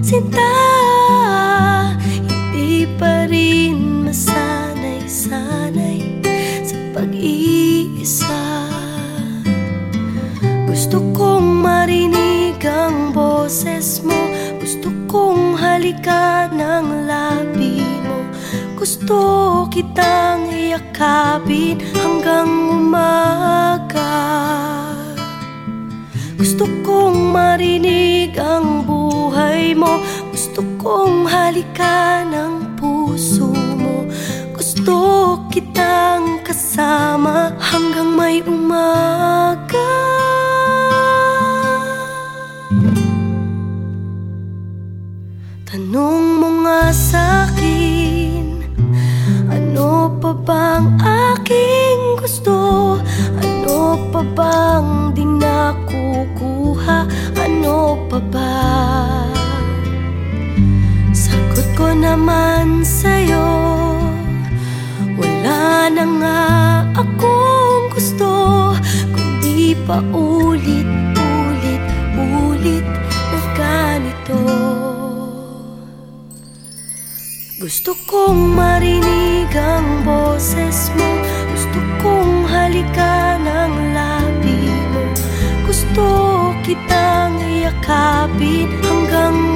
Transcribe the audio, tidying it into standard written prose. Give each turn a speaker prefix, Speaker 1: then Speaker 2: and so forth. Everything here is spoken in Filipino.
Speaker 1: sinta. Hindi pa rin masanay-sanay sa pag-iisa. Gusto kong marinig ang boses mo, gusto kong halikan ang labi mo, gusto kitang iyakapin hanggang umaga. Gusto kong marinig ang buhay mo, gusto kong halikan ang puso mo, gusto kitang kasama hanggang may umaga. Tanong mo nga sa'kin, ano pa bang aking gusto? Ano pa bang di nakukuha? Ano pa ba? Sagot ko naman sa'yo, wala na nga akong gusto, kundi pa ulit na ganito. Gusto kong marinig ang boses mo, gusto kong halikan ang labi mo, gusto kitang iyakapin hanggang